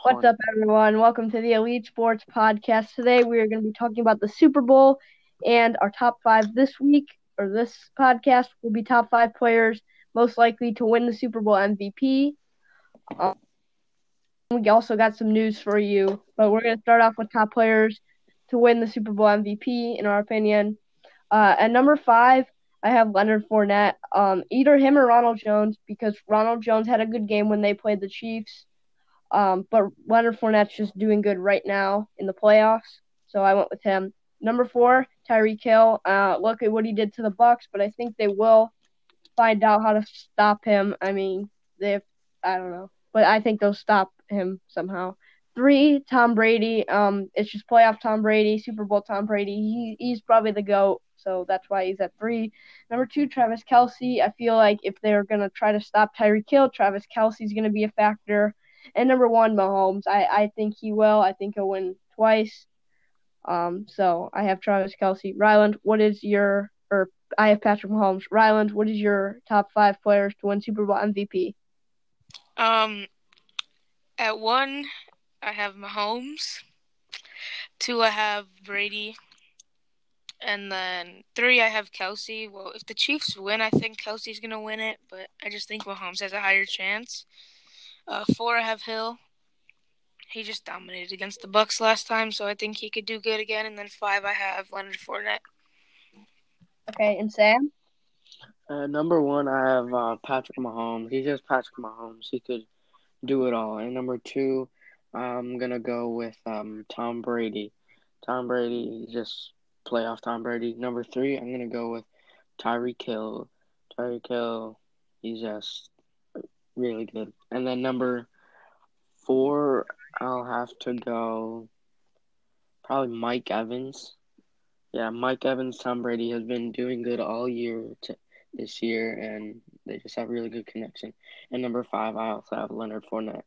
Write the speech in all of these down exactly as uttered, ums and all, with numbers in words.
What's up, everyone? Welcome to the Elite Sports Podcast. Today, we are going to be talking about the Super Bowl and our top five this week, or this podcast will be top five players most likely to win the Super Bowl M V P. Um, we also got some news for you, but we're going to start off with top players to win the Super Bowl M V P, in our opinion. Uh, at number five, I have Leonard Fournette. Um, either him or Ronald Jones, because Ronald Jones had a good game when they played the Chiefs. Um, but Leonard Fournette's just doing good right now in the playoffs, so I went with him. Number four, Tyreek Hill. Uh, look at what he did to the Bucs, but I think they will find out how to stop him. I mean, they, I don't know, but I think they'll stop him somehow. Three, Tom Brady. Um, it's just playoff Tom Brady, Super Bowl Tom Brady. He he's probably the GOAT, so that's why he's at three. Number two, Travis Kelce. I feel like if they're gonna try to stop Tyreek Hill, Travis Kelce's gonna be a factor. And number one, Mahomes. I, I think he will. I think he'll win twice. Um, so I have Travis Kelce. Ryland, what is your or I have Patrick Mahomes. Ryland, what is your top five players to win Super Bowl M V P? Um, at one, I have Mahomes. Two, I have Brady. And then three, I have Kelce. Well, if the Chiefs win, I think Kelce's going to win it, but I just think Mahomes has a higher chance. Uh, four, I have Hill. He just dominated against the Bucs last time, so I think he could do good again. And then five, I have Leonard Fournette. Okay, and Sam? Uh, number one, I have uh, Patrick Mahomes. He's just Patrick Mahomes. He could do it all. And number two, I'm going to go with um, Tom Brady. Tom Brady, just playoff Tom Brady. Number three, I'm going to go with Tyreek Hill. Tyreek Hill, he's just really good. And then number four, I'll have to go probably Mike Evans. Yeah, Mike Evans, Tom Brady has been doing good all year to, this year, and they just have really good connection. And number five, I also have Leonard Fournette.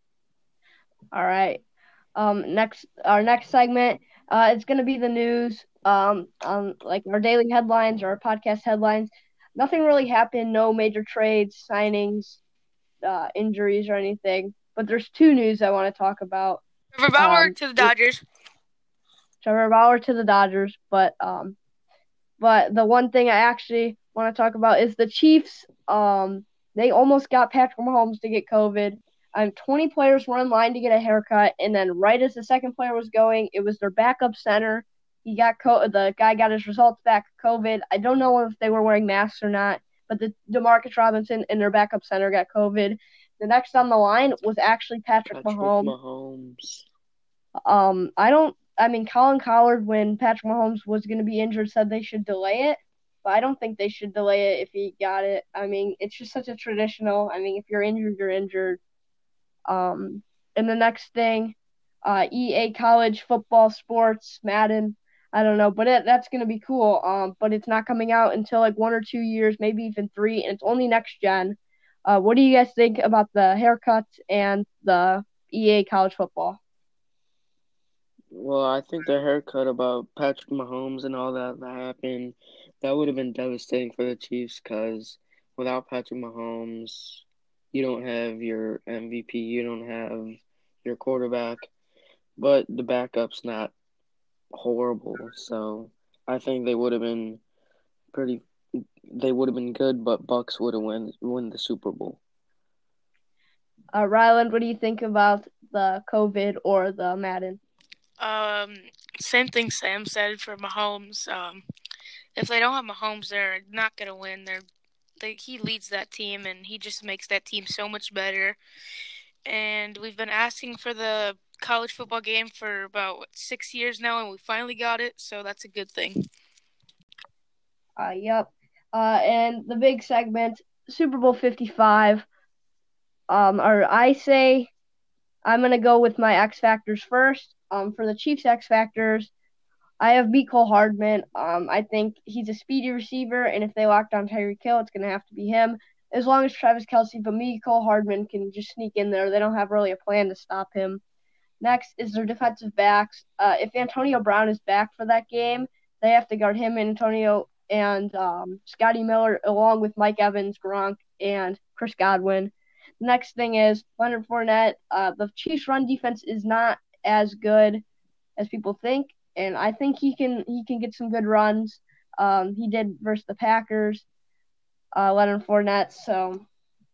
All right. Um, next, our next segment, uh, it's going to be the news. Um, um, like our daily headlines or our podcast headlines. Nothing really happened. No major trades, signings, uh, injuries, or anything. But there's two news I want to talk about. Trevor Bauer um, to the Dodgers. Trevor Bauer to the Dodgers, but um, but the one thing I actually want to talk about is the Chiefs. Um, they almost got Patrick Mahomes to get COVID. Um, twenty players were in line to get a haircut, and then right as the second player was going, it was their backup center. He got co- the guy got his results back COVID. I don't know if they were wearing masks or not, but the Demarcus Robinson and their backup center got COVID. The next on the line was actually Patrick, Patrick Mahomes. Mahomes. Um, I don't. I mean, Colin Cowherd, when Patrick Mahomes was going to be injured, said they should delay it, but I don't think they should delay it if he got it. I mean, it's just such a traditional. I mean, if you're injured, you're injured. Um, and the next thing, uh, E A College Football Sports Madden. I don't know, but it, that's going to be cool. Um, but it's not coming out until like one or two years, maybe even three, and it's only next gen. Uh, what do you guys think about the haircuts and the E A College Football? Well, I think the haircut about Patrick Mahomes and all that that happened, that would have been devastating for the Chiefs because without Patrick Mahomes, you don't have your M V P, you don't have your quarterback, but the backup's not horrible. So I think they would have been pretty. They would have been good, but Bucks would have win win the Super Bowl. Uh, Ryland, what do you think about the COVID or the Madden? Um, same thing Sam said for Mahomes. Um, if they don't have Mahomes, they're not gonna win. They're they, he leads that team, and he just makes that team so much better. And we've been asking for the college football game for about what, six years now, and we finally got it. So that's a good thing. Uh, yep. Uh, and the big segment, Super Bowl fifty-five. Um, or I say I'm gonna go with my X factors first. Um, for the Chiefs X factors, I have Mecole Hardman. Um, I think he's a speedy receiver, and if they lock down Tyreek Hill, it's gonna have to be him. As long as Travis Kelce, but Mecole Hardman can just sneak in there. They don't have really a plan to stop him. Next is their defensive backs. Uh, if Antonio Brown is back for that game, they have to guard him, Antonio, and um, Scotty Miller, along with Mike Evans, Gronk, and Chris Godwin. Next thing is Leonard Fournette. Uh, the Chiefs' run defense is not as good as people think, and I think he can he can get some good runs. Um, he did versus the Packers, uh, Leonard Fournette. So,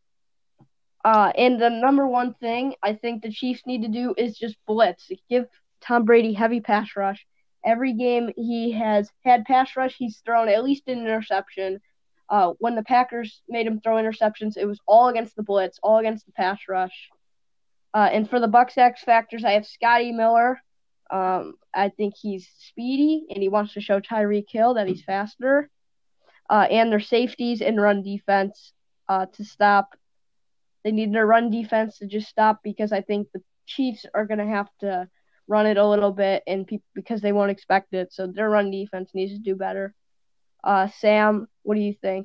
uh, and the number one thing I think the Chiefs need to do is just blitz. Give Tom Brady heavy pass rush. Every game he has had pass rush, he's thrown at least an interception. Uh, when the Packers made him throw interceptions, it was all against the blitz, all against the pass rush. Uh, and for the Bucs X factors, I have Scotty Miller. Um, I think he's speedy, and he wants to show Tyreek Hill that he's faster. Uh, and their safeties and run defense uh, to stop. They need their run defense to just stop because I think the Chiefs are going to have to run it a little bit, and pe- because they won't expect it. So their run defense needs to do better. Uh, Sam, what do you think?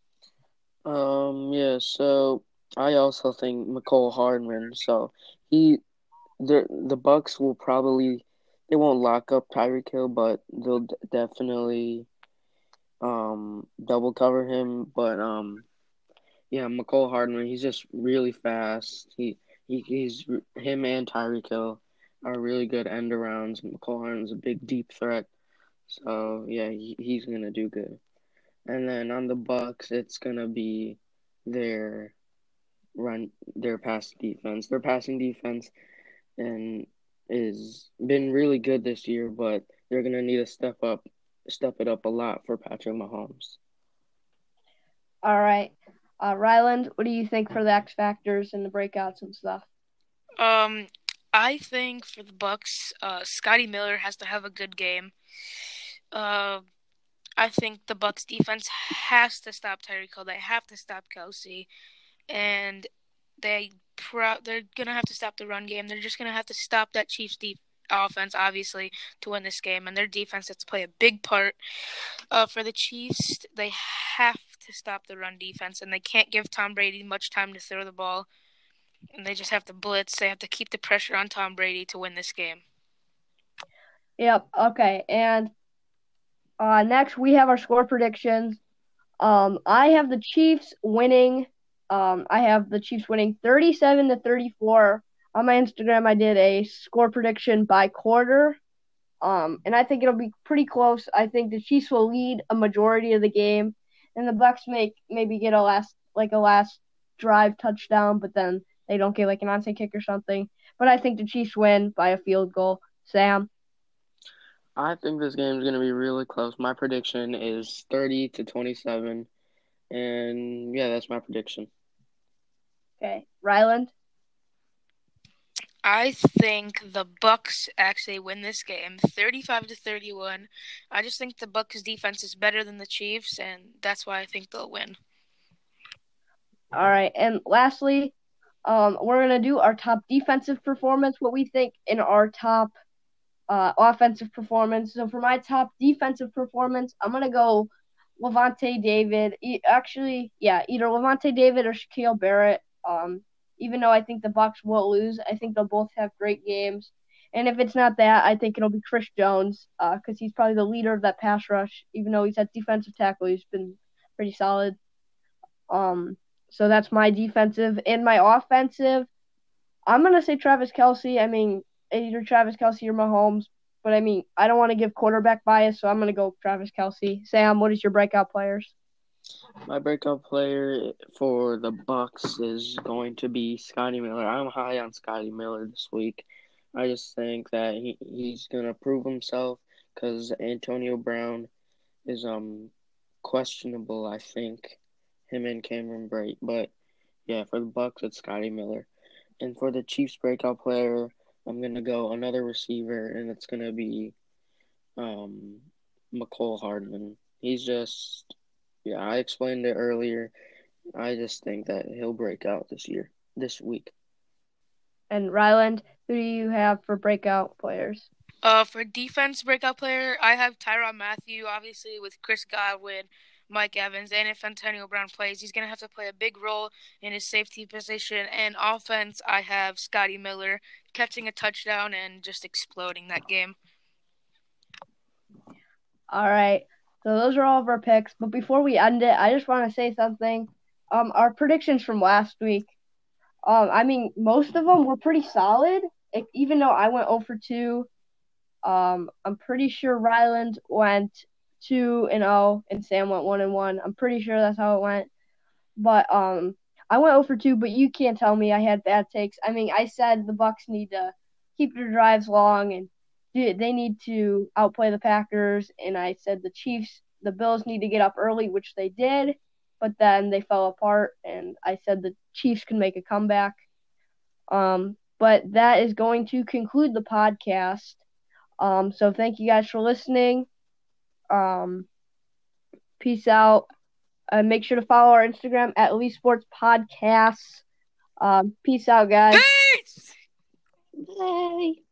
Um, yeah, so I also think McCole Hardman. So he, the the Bucks will probably they won't lock up Tyreek Hill, but they'll d- definitely um double cover him. But um, yeah, McCole Hardman, he's just really fast. He he he's him and Tyreek Hill are really good end arounds. McCole Hardman's a big deep threat. So yeah, he, he's gonna do good. And then on the Bucks, it's gonna be their run, their pass defense. Their passing defense and is been really good this year, but they're gonna need to step up, step it up a lot for Patrick Mahomes. All right. Uh, Ryland, what do you think for the X factors and the breakouts and stuff? Um, I think for the Bucks, uh, Scotty Miller has to have a good game. Uh, I think the Bucks defense has to stop Tyreek Hill. They have to stop Kelce, and they pro- they're gonna have to stop the run game. They're just gonna have to stop that Chiefs deep offense, obviously, to win this game. And their defense has to play a big part. Uh, for the Chiefs, they have to stop the run defense, and they can't give Tom Brady much time to throw the ball. And they just have to blitz. They have to keep the pressure on Tom Brady to win this game. Yep. Okay. And uh, next we have our score predictions. Um, I have the Chiefs winning. Um, I have the Chiefs winning thirty-seven to thirty-four. On my Instagram, I did a score prediction by quarter. Um, and I think it'll be pretty close. I think the Chiefs will lead a majority of the game, and the Bucks make maybe get a last like a last drive touchdown, but then they don't get like an onside kick or something. But I think the Chiefs win by a field goal. Sam? I think this game is gonna be really close. My prediction is thirty to twenty-seven, and yeah, that's my prediction. Okay. Ryland? I think the Bucks actually win this game, thirty-five to thirty-one. I just think the Bucks defense is better than the Chiefs, and that's why I think they'll win. All right. And lastly, um, we're gonna do our top defensive performance, what we think in our top uh, offensive performance. So for my top defensive performance, I'm gonna go Levante David. E- actually, yeah, either Levante David or Shaquille Barrett. Um, even though I think the Bucks will lose, I think they'll both have great games. And if it's not that, I think it'll be Chris Jones, because uh, he's probably the leader of that pass rush. Even though he's at defensive tackle, he's been pretty solid. Um, so that's my defensive. And my offensive, I'm gonna say Travis Kelce. I mean, either Travis Kelce or Mahomes. But I mean, I don't want to give quarterback bias, so I'm gonna go Travis Kelce. Sam, what is your breakout players? My breakout player for the Bucks is going to be Scotty Miller. I'm high on Scotty Miller this week. I just think that he, he's gonna prove himself because Antonio Brown is um questionable. I think him and Cameron Brate, but yeah, for the Bucks it's Scotty Miller, and for the Chiefs breakout player, I'm gonna go another receiver, and it's gonna be um McCole Hardman. He's just yeah, I explained it earlier. I just think that he'll break out this year, this week. And Ryland, who do you have for breakout players? Uh, for defense breakout player, I have Tyrann Mathieu, obviously, with Chris Godwin, Mike Evans, and if Antonio Brown plays, he's going to have to play a big role in his safety position. And offense, I have Scotty Miller catching a touchdown and just exploding that game. All right. So those are all of our picks. But before we end it, I just want to say something. Um, our predictions from last week. Um, I mean, most of them were pretty solid. If, even though I went zero for two, um, I'm pretty sure Ryland went two and zero, and Sam went one and one. I'm pretty sure that's how it went. But um, I went zero for two. But you can't tell me I had bad takes. I mean, I said the Bucks need to keep their drives long and they need to outplay the Packers, and I said the Chiefs, the Bills need to get up early, which they did, but then they fell apart, and I said the Chiefs can make a comeback. Um, but that is going to conclude the podcast. Um, so thank you guys for listening. Um, peace out. Uh, make sure to follow our Instagram at Elite Sports Podcasts. Um, peace out, guys. Peace! Bye.